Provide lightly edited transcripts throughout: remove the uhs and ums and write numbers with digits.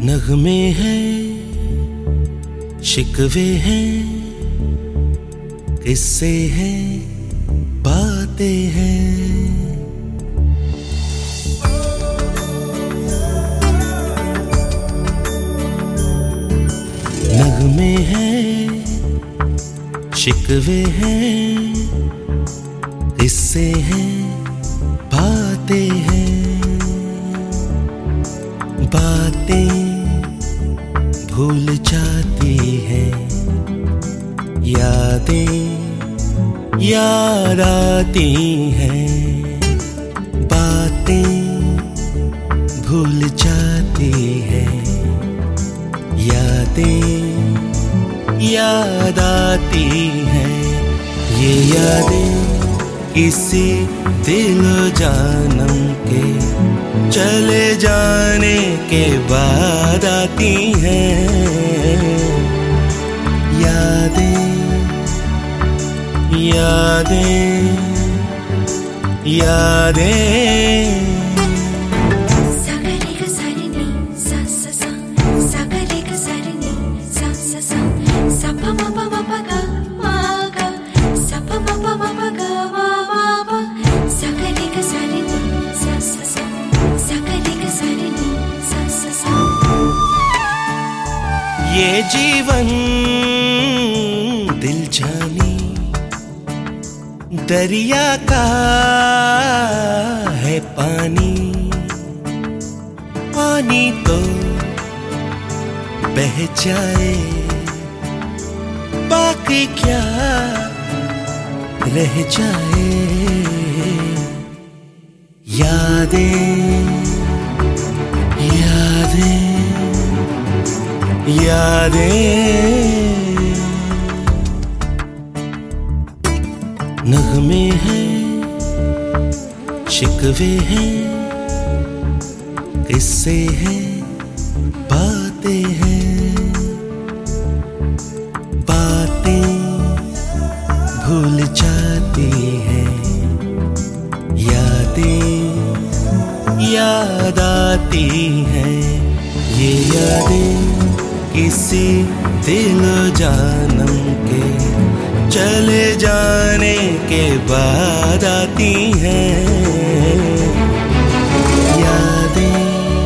नगमे हैं, शिकवे हैं, किस्से हैं, बातें हैं। नगमे हैं, शिकवे हैं, किस्से हैं, बातें हैं। बातें भूल जाती हैं, यादें याद आती हैं। बातें भूल जाती हैं, यादें याद आती हैं। ये यादें किसी दिल जानम के चले जाने के बाद आती हैं। यादें यादें यादें। ये जीवन दिल जानी दरिया का है पानी। पानी तो बह जाए, बाकी क्या रह जाए। यादें यादें यादें। नगमे हैं, शिकवे हैं, किस्से हैं, बातें हैं। बातें भूल जाती हैं, यादें याद आती हैं। ये यादें किसी दिल जानम के चले जाने के बाद आती हैं। यादें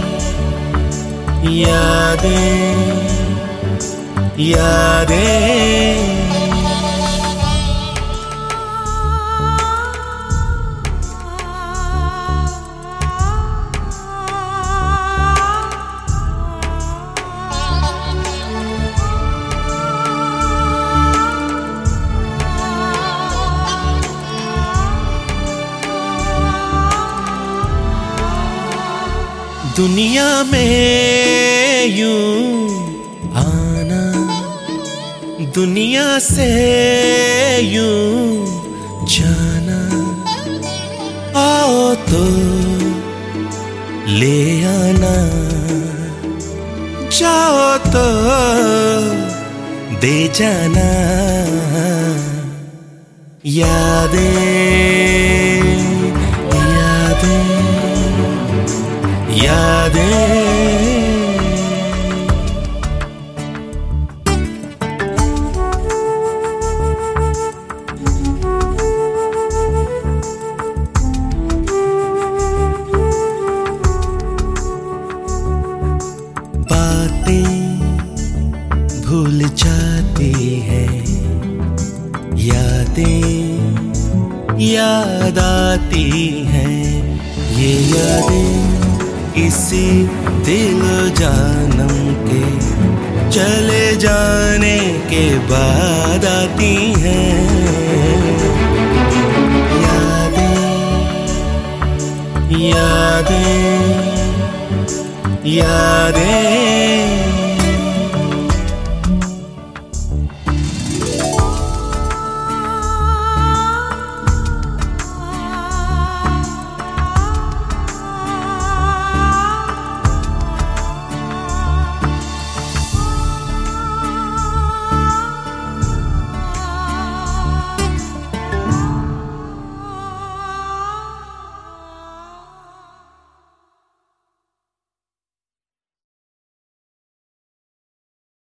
यादें यादें। दुनिया में यूं आना, दुनिया से यूं जाना। आओ तो ले आना, जाओ तो दे जाना। यादें यादें यादें। बातें भूल जाती हैं, यादें याद आती हैं। ये यादें किसी दिल जानम के चले जाने के बाद आती हैं। यादें यादें यादें।